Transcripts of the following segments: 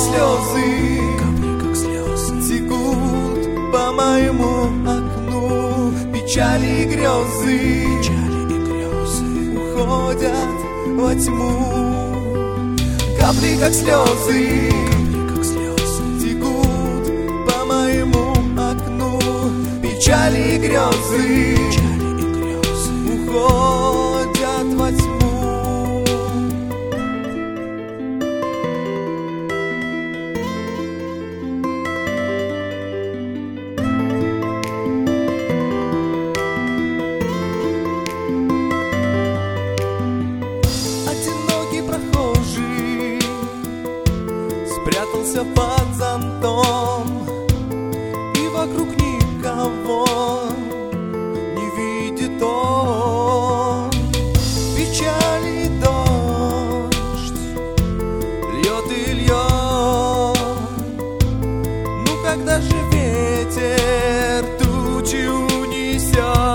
слезы, текут по моему окну. Печали и грезы уходят во тьму. Капли, как слезы, текут по моему окну. Печали и грезы уходят во тьму. Спрятался под зонтом, и вокруг никого не видит он. Печали и дождь льет и льет. Ну когда же ветер тучи унесет?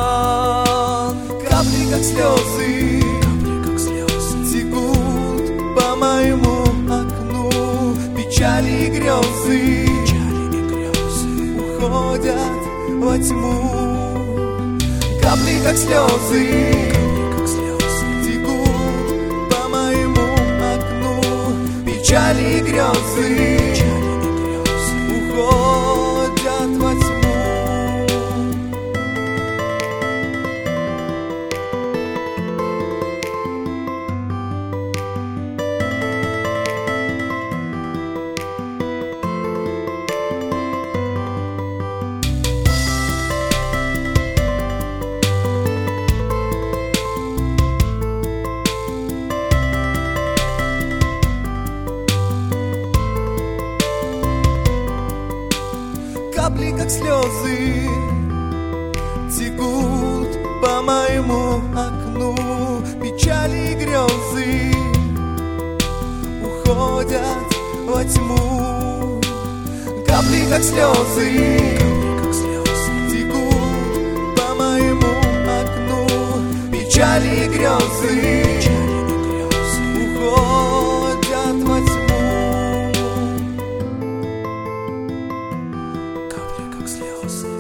Капли, как слезы, текут по моему окну. Печали и грезы уходят во тьму. Капли, как слезы, текут по моему окну. Печали и грезы уходят во тьму. Капли, как слезы, текут по моему окну. Печали и грезы уходят во тьму. Капли, как слезы, текут по моему окну. Печали и грезы уходят во тьму. Слезы.